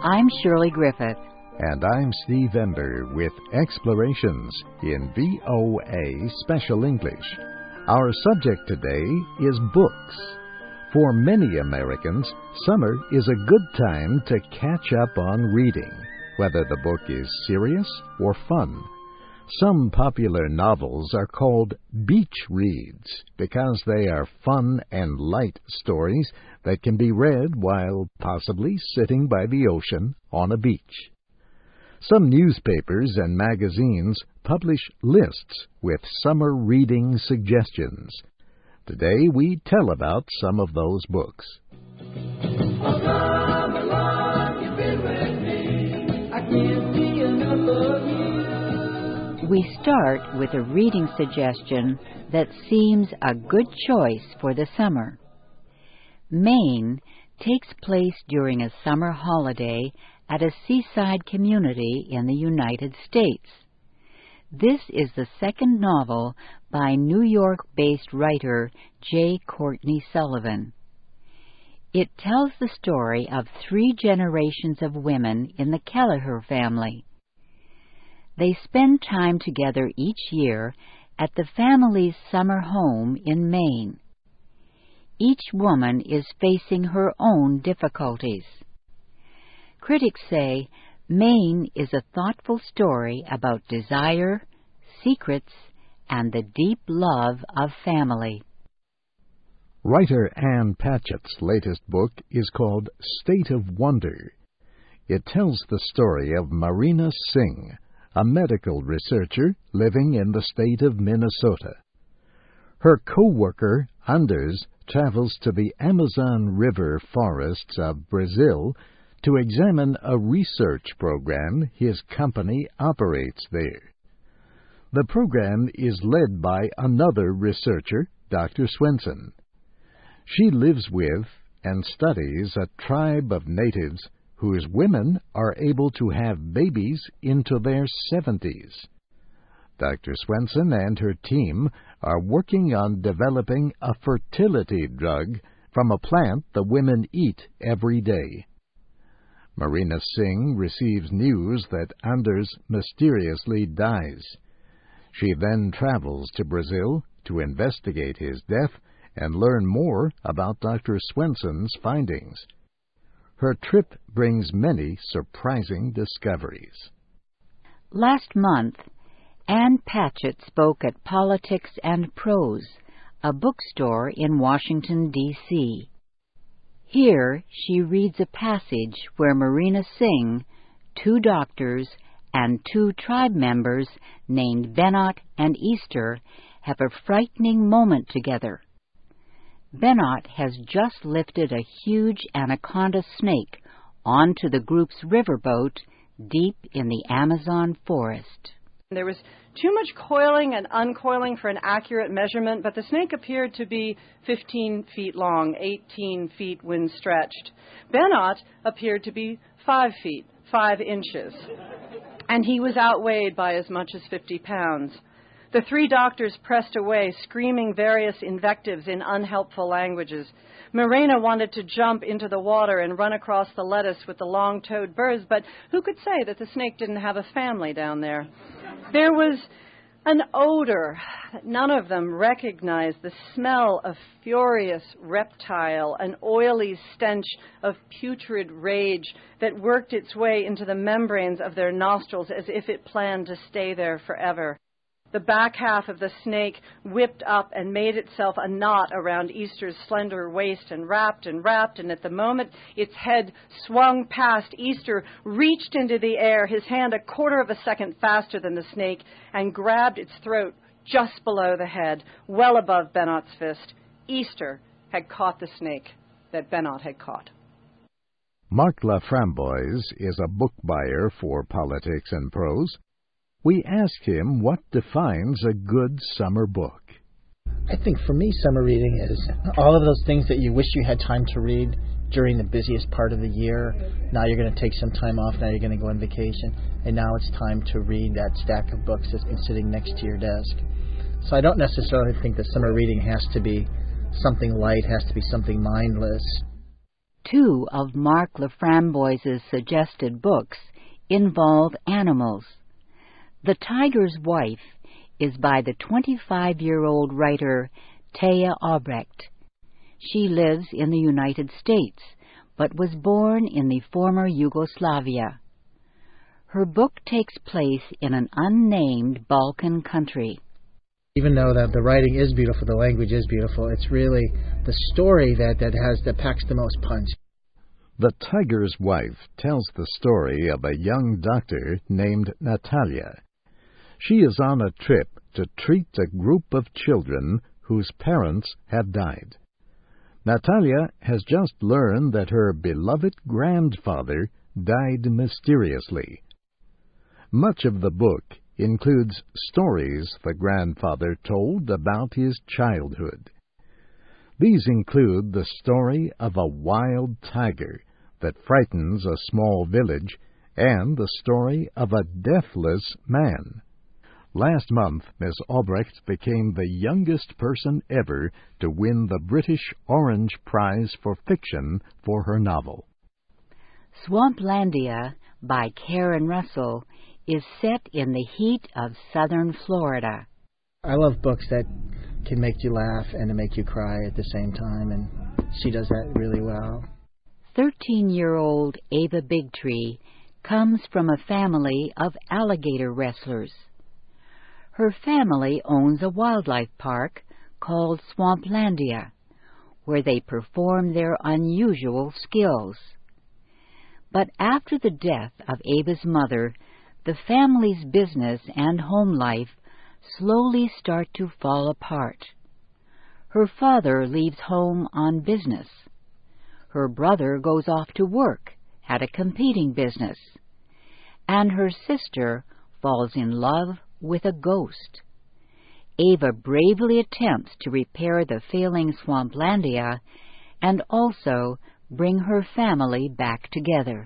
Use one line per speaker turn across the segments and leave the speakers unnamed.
I'm Shirley Griffith.
And I'm Steve Ember with Explorations in VOA Special English. Our subject today is books. For many Americans, summer is a good time to catch up on reading, whether the book is serious or fun. Some popular novels are called beach reads because they are fun and light stories that can be read while possibly sitting by the ocean on a beach. Some newspapers and magazines publish lists with summer reading suggestions. Today we tell about some of those books.
We start with a reading suggestion that seems a good choice for the summer. Maine takes place during a summer holiday at a seaside community in the United States. This is the second novel by New York-based writer J. Courtney Sullivan. It tells the story of 3 generations of women in the Kelleher family. They spend time together each year at the family's summer home in Maine. Each woman is facing her own difficulties. Critics say Maine is a thoughtful story about desire, secrets, and the deep love of family.
Writer Ann Patchett's latest book is called State of Wonder. It tells the story of Marina Singh, a medical researcher living in the state of Minnesota. Her co-worker, Anders, travels to the Amazon River forests of Brazil to examine a research program his company operates there. The program is led by another researcher, Dr. Swenson. She lives with and studies a tribe of natives whose women are able to have babies into their 70s. Dr. Swenson and her team are working on developing a fertility drug from a plant the women eat every day. Marina Singh receives news that Anders mysteriously dies. She then travels to Brazil to investigate his death and learn more about Dr. Swenson's findings. Her trip brings many surprising discoveries.
Last month, Ann Patchett spoke at Politics and Prose, a bookstore in Washington, D.C. Here she reads a passage where Marina Singh, 2 doctors, and 2 tribe members named Benot and Easter have a frightening moment together. Benot has just lifted a huge anaconda snake onto the group's riverboat deep in the Amazon forest.
There was too much coiling and uncoiling for an accurate measurement, but the snake appeared to be 15 feet long, 18 feet when stretched. Benot appeared to be 5 feet, 5 inches, and he was outweighed by as much as 50 pounds. The 3 doctors pressed away, screaming various invectives in unhelpful languages. Marina wanted to jump into the water and run across the lettuce with the long-toed birds, but who could say that the snake didn't have a family down there? There was an odor. None of them recognized the smell of furious reptile, an oily stench of putrid rage that worked its way into the membranes of their nostrils as if it planned to stay there forever. The back half of the snake whipped up and made itself a knot around Easter's slender waist and wrapped, and at the moment its head swung past, Easter reached into the air, his hand a quarter of a second faster than the snake, and grabbed its throat just below the head, well above Benot's fist. Easter had caught the snake that Benot had caught.
Mark LaFramboise is a book buyer for Politics and Prose. We asked him what defines a good summer book.
I think for me, summer reading is all of those things that you wish you had time to read during the busiest part of the year. Now you're going to take some time off, now you're going to go on vacation, and now it's time to read that stack of books that's been sitting next to your desk. So I don't necessarily think that summer reading has to be something light, has to be something mindless.
Two of Mark Laframboise's suggested books involve animals. The Tiger's Wife is by the 25-year-old writer Taya Albrecht. She lives in the United States, but was born in the former Yugoslavia. Her book takes place in an unnamed Balkan country.
Even though the writing is beautiful, the language is beautiful, it's really the story that packs the most punch.
The Tiger's Wife tells the story of a young doctor named Natalia. She is on a trip to treat a group of children whose parents have died. Natalia has just learned that her beloved grandfather died mysteriously. Much of the book includes stories the grandfather told about his childhood. These include the story of a wild tiger that frightens a small village and the story of a deathless man. Last month, Miss Albrecht became the youngest person ever to win the British Orange Prize for Fiction for her novel.
Swamplandia by Karen Russell is set in the heat of southern Florida.
I love books that can make you laugh and to make you cry at the same time, and she does that really well.
13-year-old Ava Bigtree comes from a family of alligator wrestlers. Her family owns a wildlife park called Swamplandia, where they perform their unusual skills. But after the death of Ava's mother, the family's business and home life slowly start to fall apart. Her father leaves home on business. Her brother goes off to work at a competing business. And her sister falls in love with a ghost. Ava bravely attempts to repair the failing Swamplandia and also bring her family back together.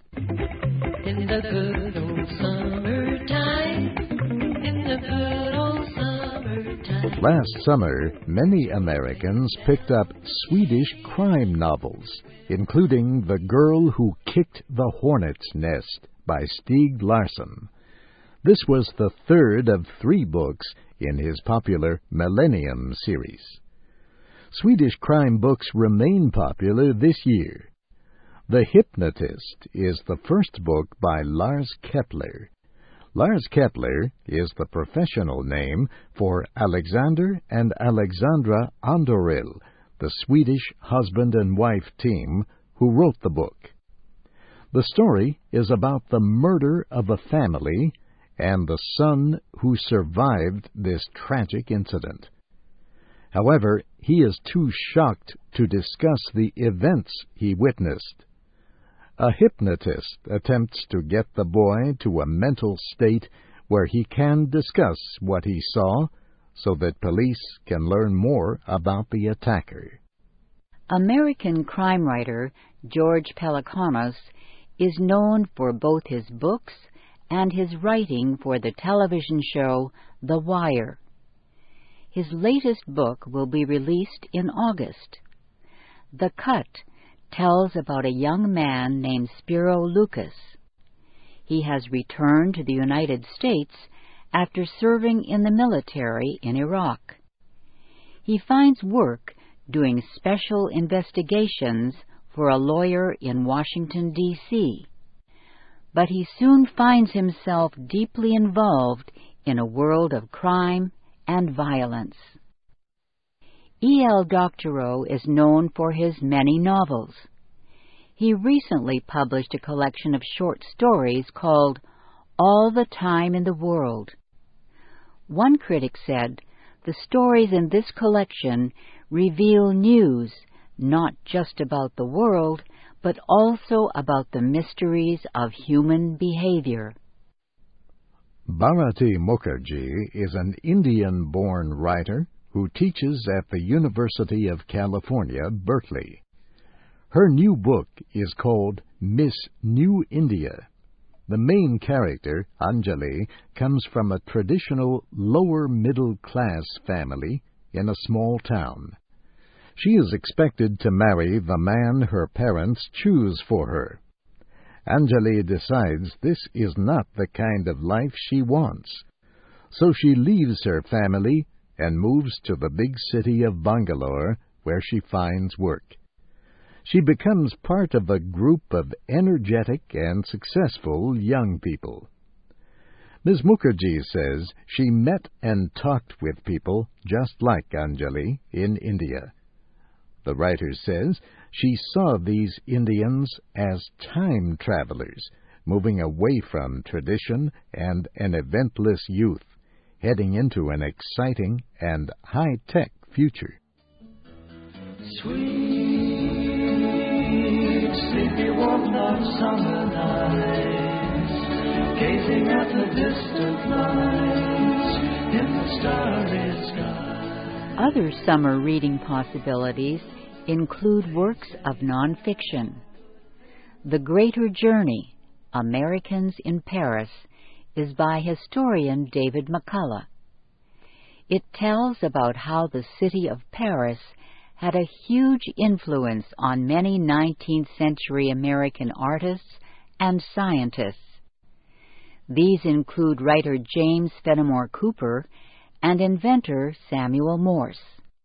In the good old summertime, in the good old summertime.
Last summer, many Americans picked up Swedish crime novels, including The Girl Who Kicked the Hornet's Nest by Stieg Larsson. This was the third of 3 books in his popular Millennium series. Swedish crime books remain popular this year. The Hypnotist is the first book by Lars Kepler. Lars Kepler is the professional name for Alexander and Alexandra Andoril, the Swedish husband and wife team who wrote the book. The story is about the murder of a family and the son who survived this tragic incident. However, he is too shocked to discuss the events he witnessed. A hypnotist attempts to get the boy to a mental state where he can discuss what he saw so that police can learn more about the attacker.
American crime writer George Pelecanos is known for both his books and his writing for the television show The Wire. His latest book will be released in August. The Cut tells about a young man named Spiro Lucas. He has returned to the United States after serving in the military in Iraq. He finds work doing special investigations for a lawyer in Washington, D.C., but he soon finds himself deeply involved in a world of crime and violence. E.L. Doctorow is known for his many novels. He recently published a collection of short stories called All the Time in the World. One critic said, "The stories in this collection reveal news not just about the world, but also about the mysteries of human behavior."
Bharati Mukherjee is an Indian-born writer who teaches at the University of California, Berkeley. Her new book is called Miss New India. The main character, Anjali, comes from a traditional lower-middle-class family in a small town. She is expected to marry the man her parents choose for her. Anjali decides this is not the kind of life she wants, so she leaves her family and moves to the big city of Bangalore, where she finds work. She becomes part of a group of energetic and successful young people. Ms. Mukherjee says she met and talked with people just like Anjali in India. The writer says she saw these Indians as time travelers, moving away from tradition and an eventless youth, heading into an exciting and high-tech future.
Sweet, sleepy, warm summer nights, gazing at the distant lights in the starry sky.
Other summer reading possibilities include works of nonfiction. The Greater Journey, Americans in Paris, is by historian David McCullough. It tells about how the city of Paris had a huge influence on many 19th century American artists and scientists. These include writer James Fenimore Cooper and inventor Samuel Morse.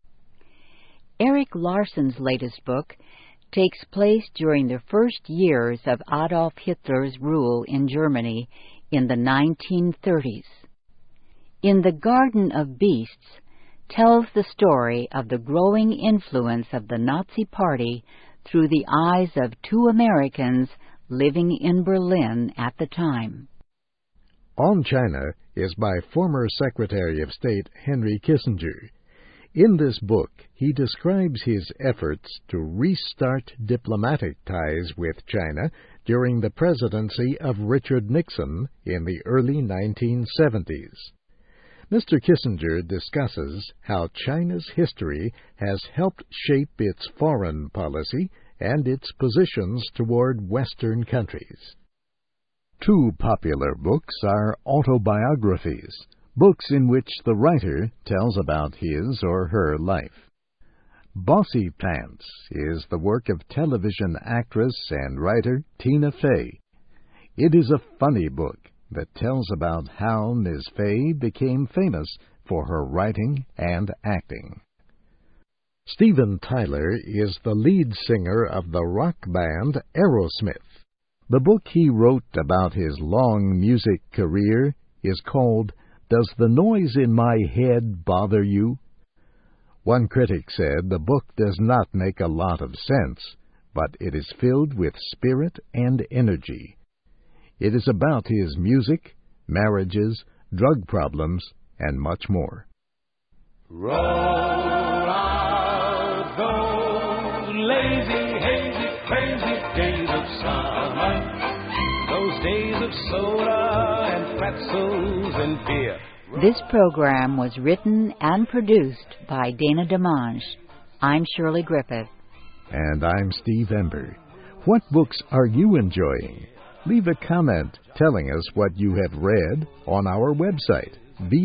Eric Larson's latest book takes place during the first years of Adolf Hitler's rule in Germany in the 1930s. In the Garden of Beasts tells the story of the growing influence of the Nazi Party through the eyes of two Americans living in Berlin at the time.
On China is by former Secretary of State Henry Kissinger. In this book, he describes his efforts to restart diplomatic ties with China during the presidency of Richard Nixon in the early 1970s. Mr. Kissinger discusses how China's history has helped shape its foreign policy and its positions toward Western countries. Two popular books are autobiographies, books in which the writer tells about his or her life. Bossy Pants is the work of television actress and writer Tina Fey. It is a funny book that tells about how Ms. Fey became famous for her writing and acting. Steven Tyler is the lead singer of the rock band Aerosmith. The book he wrote about his long music career is called Does the Noise in My Head Bother You? One critic said the book does not make a lot of sense, but it is filled with spirit and energy. It is about his music, marriages, drug problems, and much more.
Roll out those lazy, hazy, crazy days of summer, those days of soda and pretzels and beer.
This program was written and produced by Dana DeMange. I'm Shirley Griffith.
And I'm Steve Ember. What books are you enjoying? Leave a comment telling us what you have read on our website,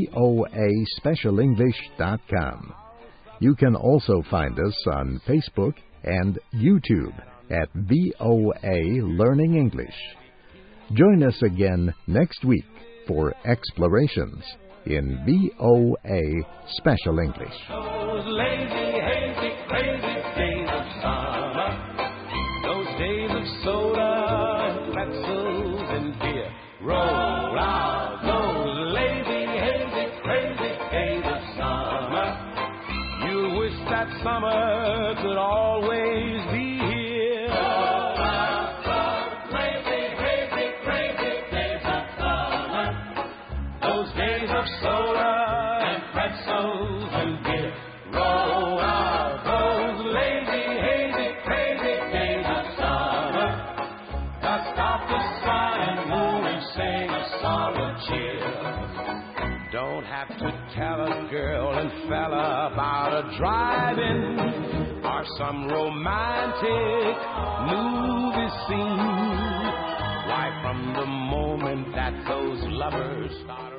voaspecialenglish.com. You can also find us on Facebook and YouTube at VOA Learning English. Join us again next week for Explorations in VOA Special English.
Those lazy, hazy, crazy days of summer, those days of soda and pretzels and beer. Roll out those lazy, hazy, crazy days of summer. You wish that summer could always be here. Roll out those lazy, hazy, crazy days of summer, those days of soda and pretzels and beer. Roll out those lazy, hazy, crazy days of summer. Dust off the sun and moon and sing a song of cheer. Don't have to tell a girl and fella about a drive-in or some romantic movie scene. Why, from the moment that those lovers start